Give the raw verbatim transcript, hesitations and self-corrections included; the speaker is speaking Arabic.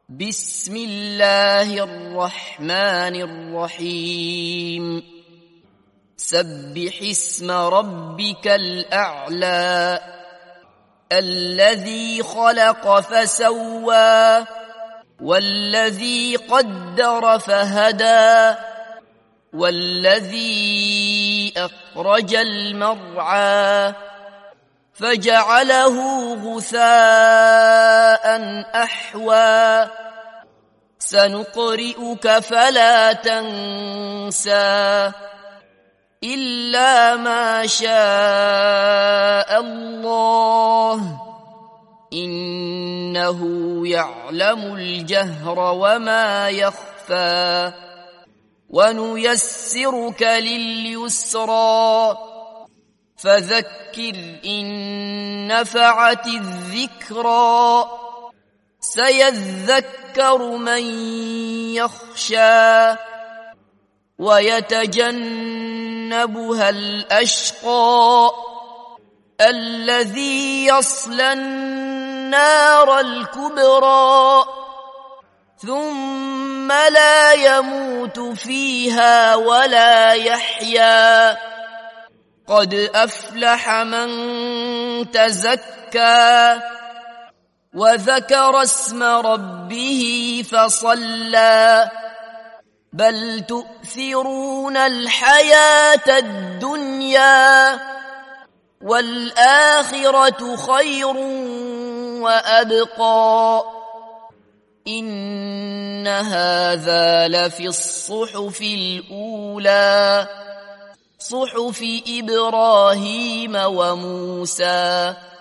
بسم الله الرحمن الرحيم سبح اسم ربك الأعلى الذي خلق فسوى والذي قدر فهدى والذي أخرج المرعى فجعله غثاء أحوى سنقرئك فلا تنسى إلا ما شاء الله إنه يعلم الجهر وما يخفى ونيسرك لليسرى فذكر إن نفعت الذكرى سيذكر من يخشى ويتجنبها الأشقى الذي يصلى النار الكبرى ثم لا يموت فيها ولا يحيا قد أفلح من تزكى وذكر اسم ربه فصلى بل تؤثرون الحياة الدنيا والآخرة خير وأبقى إن هذا لفي الصحف الأولى صحف إبراهيم وموسى